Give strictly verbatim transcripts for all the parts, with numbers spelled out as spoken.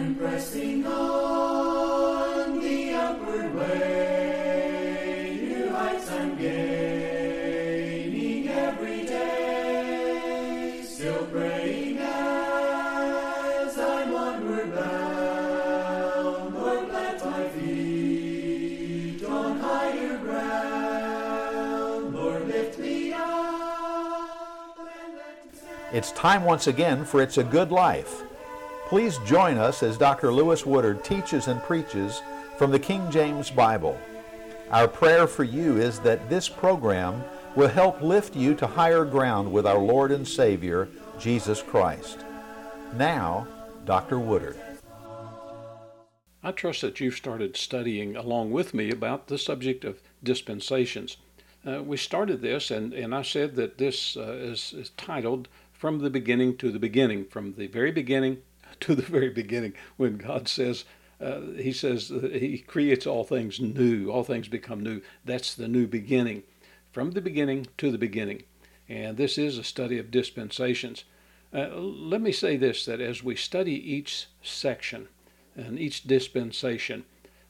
pressing on the upward way, new heights I'm gaining every day, still praying as I'm onward bound. Lord, plant my feet on higher ground. Lord, lift me up and let me stand. It's time once again for It's a Good Life. Please join us as Doctor Lewis Woodard teaches and preaches from the King James Bible. Our prayer for you is that this program will help lift you to higher ground with our Lord and Savior, Jesus Christ. Now, Doctor Woodard. I trust that you've started studying along with me about the subject of dispensations. Uh, we started this, and, and I said that this uh, is, is titled From the Beginning to the Beginning, from the very beginning to the very beginning. When God says, uh, he says uh, he creates all things new, all things become new. That's the new beginning, from the beginning to the beginning. And this is a study of dispensations. Uh, let me say this, that as we study each section and each dispensation,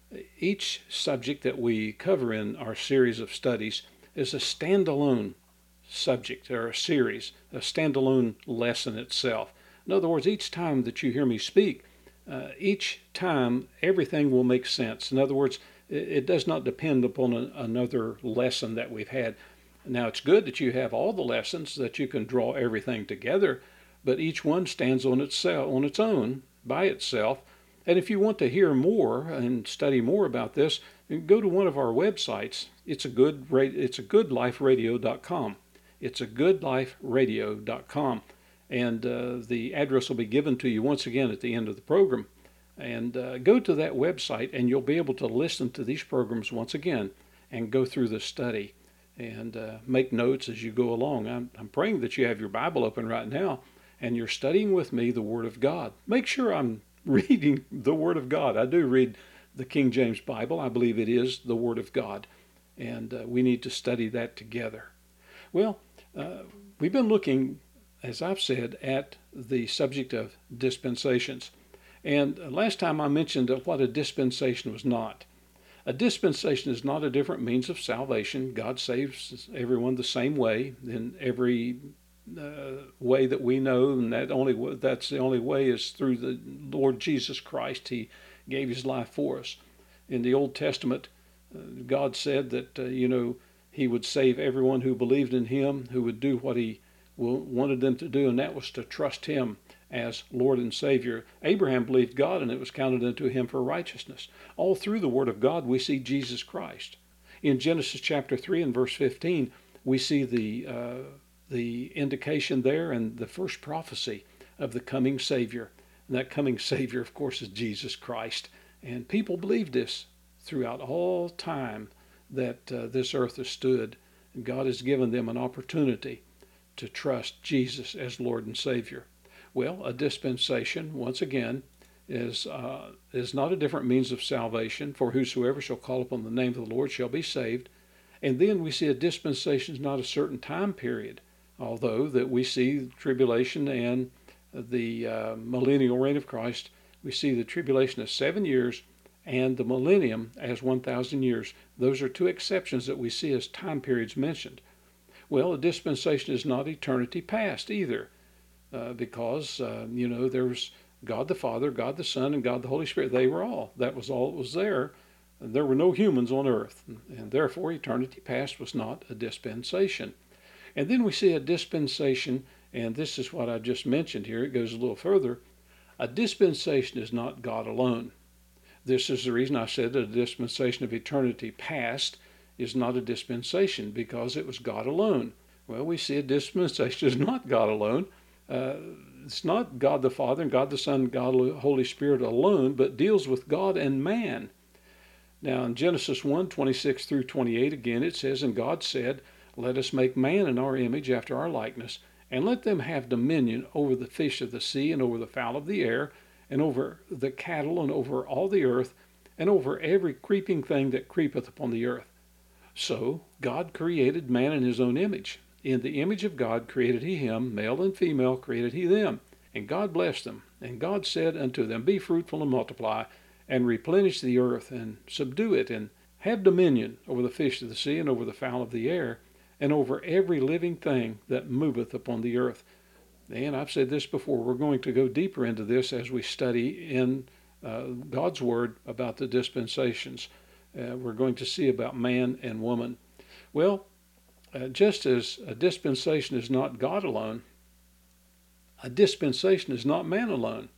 each subject that we cover in our series of studies is a standalone subject or a series, a standalone lesson itself. In other words, each time that you hear me speak, uh, each time everything will make sense. In other words, it, it does not depend upon a, another lesson that we've had. Now, it's good that you have all the lessons, that you can draw everything together, but each one stands on itself, on its own, by itself. And if you want to hear more and study more about this, go to one of our websites. It's a good it's a good life radio dot com. It's a good life radio dot com. And uh, the address will be given to you once again at the end of the program. And uh, go to that website and you'll be able to listen to these programs once again and go through the study and uh, make notes as you go along. I'm, I'm praying that you have your Bible open right now and you're studying with me the Word of God. Make sure I'm reading the Word of God. I do read the King James Bible. I believe it is the Word of God. And uh, we need to study that together. Well, uh, we've been looking, as I've said, at the subject of dispensations. And last time I mentioned what a dispensation was not. A dispensation is not a different means of salvation. God saves everyone the same way in every uh, way that we know, and that only that's the only way is through the Lord Jesus Christ. He gave his life for us. In the Old Testament, uh, God said that, uh, you know, he would save everyone who believed in him, who would do what he wanted them to do, and that was to trust him as Lord and Savior. Abraham believed God, and it was counted unto him for righteousness. All through the Word of God, we see Jesus Christ. In Genesis chapter three and verse fifteen, we see the uh, the indication there and the first prophecy of the coming Savior. And that coming Savior, of course, is Jesus Christ. And people believed this throughout all time that uh, this earth has stood. And God has given them an opportunity to trust Jesus as Lord and Savior. Well, a dispensation, once again, is uh, is not a different means of salvation, for whosoever shall call upon the name of the Lord shall be saved. And then we see a dispensation is not a certain time period, although that we see tribulation and the uh, millennial reign of Christ. We see the tribulation as seven years and the millennium as one thousand years. Those are two exceptions that we see as time periods mentioned. Well, a dispensation is not eternity past either, uh, because, uh, you know, there was God the Father, God the Son, and God the Holy Spirit. They were all. That was all that was there. And there were no humans on earth, and therefore eternity past was not a dispensation. And then we see a dispensation, and this is what I just mentioned here. It goes a little further. A dispensation is not God alone. This is the reason I said that a dispensation of eternity past is not a dispensation, because it was God alone. Well, we see a dispensation is not God alone. Uh, it's not God the Father and God the Son and God the Holy Spirit alone, but deals with God and man. Now in Genesis one, twenty-six through twenty-eight, again it says, And God said, Let us make man in our image after our likeness, and let them have dominion over the fish of the sea, and over the fowl of the air, and over the cattle, and over all the earth, and over every creeping thing that creepeth upon the earth. So God created man in his own image. In the image of God created he him, male and female created he them. And God blessed them. And God said unto them, Be fruitful and multiply, and replenish the earth, and subdue it, and have dominion over the fish of the sea, and over the fowl of the air, and over every living thing that moveth upon the earth. And I've said this before, we're going to go deeper into this as we study in uh, God's Word about the dispensations. Uh, we're going to see about man and woman. Well, uh, just as a dispensation is not God alone, a dispensation is not man alone.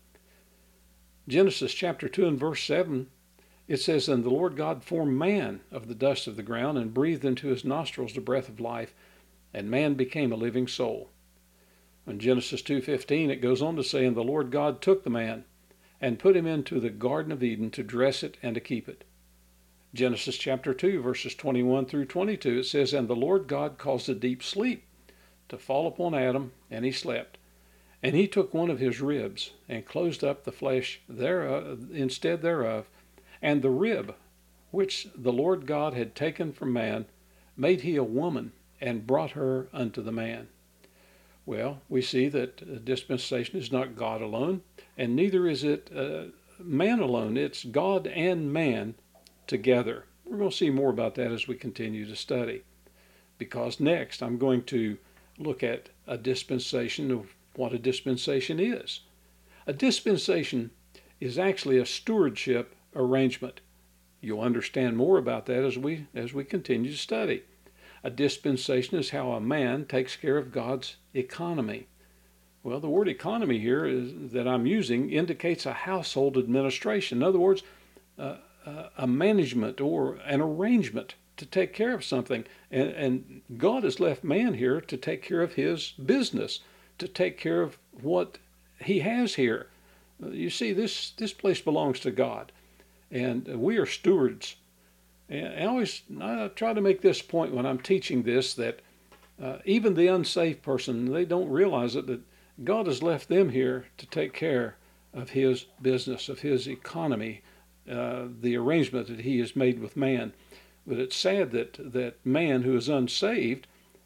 Genesis chapter two and verse seven, it says, And the Lord God formed man of the dust of the ground, and breathed into his nostrils the breath of life, and man became a living soul. In Genesis two fifteen, it goes on to say, And the Lord God took the man, and put him into the Garden of Eden to dress it and to keep it. Genesis chapter two, verses twenty-one through twenty-two, it says, And the Lord God caused a deep sleep to fall upon Adam, and he slept. And he took one of his ribs, and closed up the flesh thereof, instead thereof, and the rib which the Lord God had taken from man made he a woman, and brought her unto the man. Well, we see that dispensation is not God alone, and neither is it uh, man alone. It's God and man together. We're going to see more about that as we continue to study, because next I'm going to look at a dispensation of what a dispensation is. A dispensation is actually a stewardship arrangement. You'll understand more about that as we as we continue to study. A dispensation is how a man takes care of God's economy. Well, the word economy here is, that I'm using indicates a household administration. In other words, uh, a management or an arrangement to take care of something. And, and God has left man here to take care of his business, to take care of what he has here. You see, this, this place belongs to God, and we are stewards. And I always I try to make this point when I'm teaching this, that uh, even the unsaved person, they don't realize it, that God has left them here to take care of his business, of his economy, uh, the arrangement that he has made with man. But it's sad that, that man who is unsaved,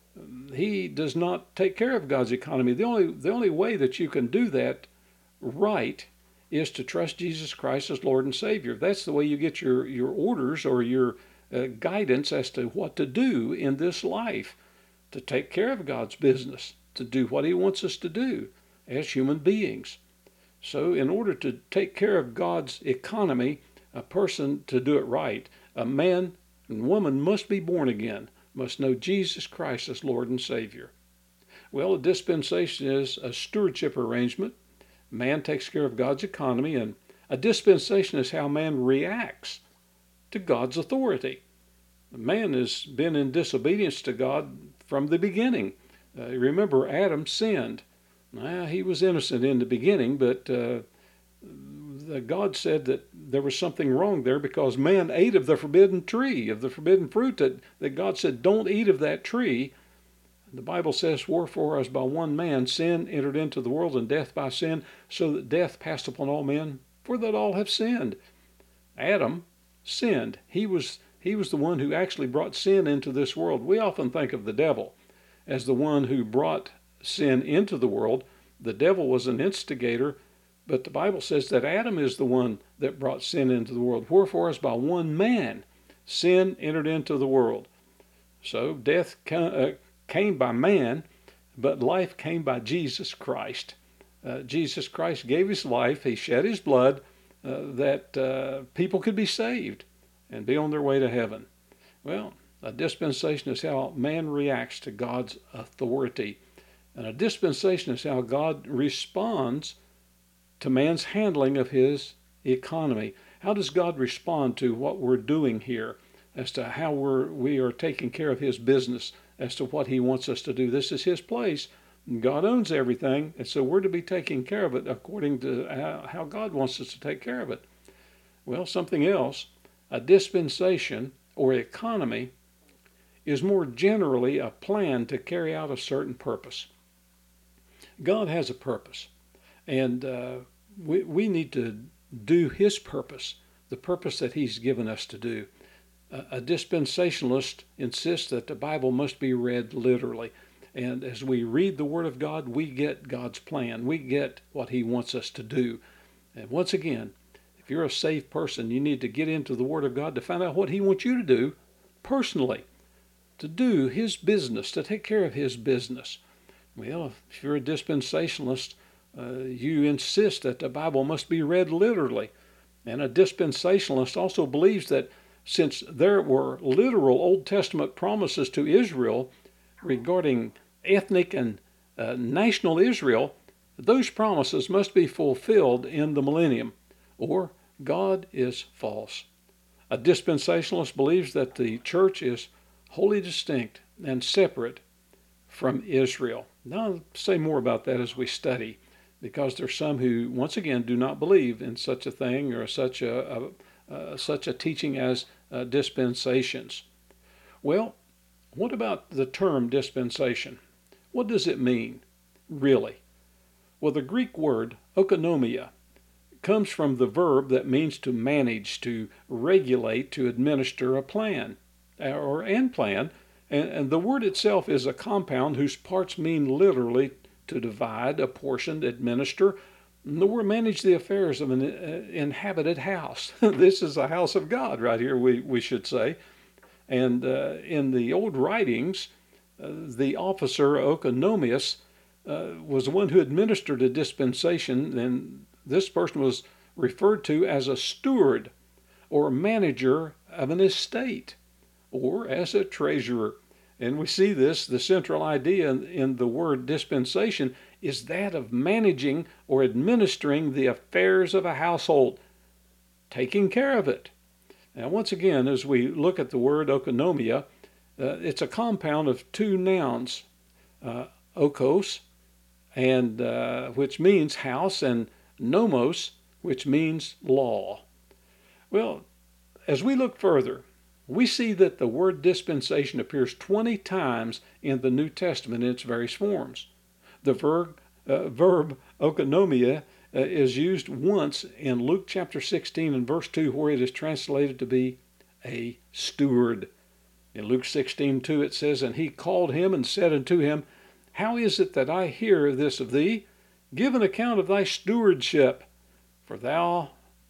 he does not take care of God's economy. The only, the only way that you can do that right is to trust Jesus Christ as Lord and Savior. That's the way you get your, your orders or your uh, guidance as to what to do in this life, to take care of God's business, to do what he wants us to do as human beings. So in order to take care of God's economy, a person, to do it right, a man and woman must be born again, must know Jesus Christ as Lord and Savior. Well, a dispensation is a stewardship arrangement. Man takes care of God's economy, and a dispensation is how man reacts to God's authority. Man has been in disobedience to God from the beginning. Uh, remember, Adam sinned. Now, he was innocent in the beginning, but uh, the God said that there was something wrong there because man ate of the forbidden tree, of the forbidden fruit that, that God said, don't eat of that tree. The Bible says, wherefore as by one man sin entered into the world, and death by sin, so that death passed upon all men, for that all have sinned. Adam sinned. He was, he was the one who actually brought sin into this world. We often think of the devil as the one who brought sin into the world. The devil was an instigator, but the Bible says that Adam is the one that brought sin into the world. Wherefore as by one man sin entered into the world. So death uh, came by man, but life came by Jesus Christ. Uh, Jesus Christ gave his life. He shed his blood uh, that uh, people could be saved and be on their way to heaven. Well, a dispensation is how man reacts to God's authority. And a dispensation is how God responds to man's handling of his economy. How does God respond to what we're doing here as to how we're, we are taking care of his business, as to what he wants us to do? This is his place. God owns everything, and so we're to be taking care of it according to how, how God wants us to take care of it. Well, something else, a dispensation or economy is more generally a plan to carry out a certain purpose. God has a purpose, and uh, we, we need to do his purpose, the purpose that he's given us to do. A dispensationalist insists that the Bible must be read literally. And as we read the Word of God, we get God's plan. We get what He wants us to do. And once again, if you're a saved person, you need to get into the Word of God to find out what He wants you to do personally, to do His business, to take care of His business. Well, if you're a dispensationalist, uh, you insist that the Bible must be read literally. And a dispensationalist also believes that since there were literal Old Testament promises to Israel regarding ethnic and uh, national Israel, those promises must be fulfilled in the millennium, or God is false. A dispensationalist believes that the church is wholly distinct and separate from Israel. Now, I'll say more about that as we study, because there's some who, once again, do not believe in such a thing or such a, a uh, such a teaching as uh, dispensations. Well, what about the term dispensation? What does it mean, really? Well, the Greek word oikonomia comes from the verb that means to manage, to regulate, to administer a plan, or an plan, and, and the word itself is a compound whose parts mean literally to divide, apportion, administer, nor manage the affairs of an uh, inhabited house. This is a house of God right here, we, we should say. And uh, in the old writings, uh, the officer Oikonomius uh, was the one who administered a dispensation, and this person was referred to as a steward or manager of an estate, or as a treasurer. And we see this, the central idea in, in the word dispensation is that of managing or administering the affairs of a household, taking care of it. Now, once again, as we look at the word oikonomia, uh, it's a compound of two nouns, uh, okos, and uh, which means house, and nomos, which means law. Well, as we look further, we see that the word dispensation appears twenty times in the New Testament in its various forms. The verb, uh, verb oikonomia uh, is used once in Luke chapter sixteen and verse two, where it is translated to be a steward. In Luke sixteen two it says, "And he called him and said unto him, How is it that I hear this of thee? Give an account of thy stewardship, for thou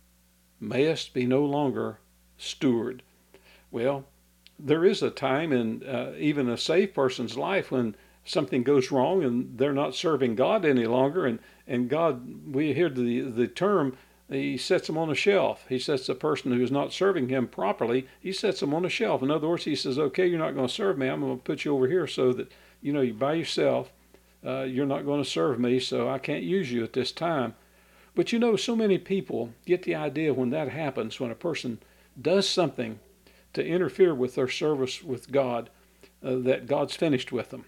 mayest be no longer steward." Well, there is a time in uh, even a saved person's life when something goes wrong and they're not serving God any longer, and, and God, we hear the, the term, He sets them on a shelf. He sets the person who is not serving Him properly, He sets them on a shelf. In other words, He says, okay, you're not going to serve me, I'm going to put you over here so that, you know, you're by yourself, uh, you're not going to serve me, so I can't use you at this time. But you know, so many people get the idea when that happens, when a person does something to interfere with their service with God, uh, that God's finished with them.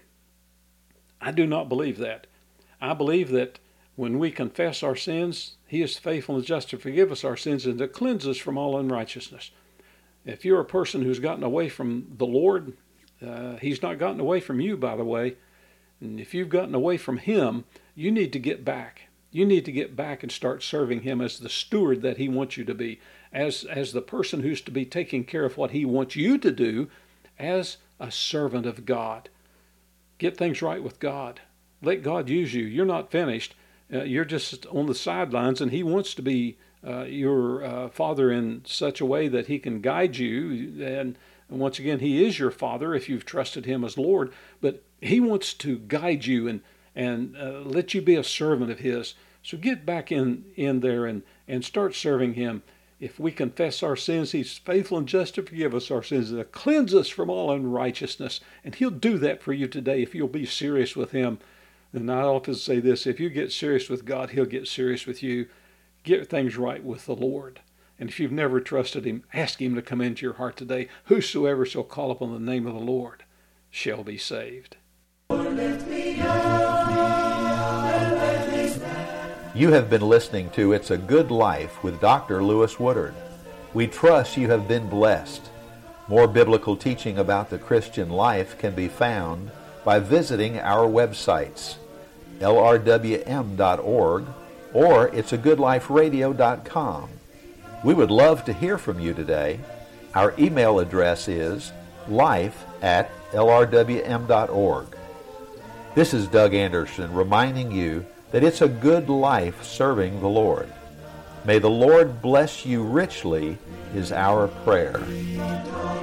I do not believe that. I believe that when we confess our sins, He is faithful and just to forgive us our sins and to cleanse us from all unrighteousness. If you're a person who's gotten away from the Lord, uh, He's not gotten away from you, by the way. And if you've gotten away from Him, you need to get back. You need to get back and start serving Him as the steward that He wants you to be, as, as the person who's to be taking care of what He wants you to do, as a servant of God. Get things right with God. Let God use you. You're not finished. Uh, you're just on the sidelines, and He wants to be uh, your uh, Father in such a way that He can guide you. And, and once again, He is your Father if you've trusted Him as Lord, but He wants to guide you and and uh, let you be a servant of His. So get back in, in there and, and start serving Him. If we confess our sins, He's faithful and just to forgive us our sins and to cleanse us from all unrighteousness. And He'll do that for you today if you'll be serious with Him. And I often say this, if you get serious with God, He'll get serious with you. Get things right with the Lord. And if you've never trusted Him, ask Him to come into your heart today. Whosoever shall call upon the name of the Lord shall be saved. You have been listening to It's a Good Life with Doctor Lewis Woodard. We trust you have been blessed. More biblical teaching about the Christian life can be found by visiting our websites, L R W M dot org or it's a good life radio dot com. We would love to hear from you today. Our email address is life at L R W M dot org. This is Doug Anderson reminding you that it's a good life serving the Lord. May the Lord bless you richly is our prayer.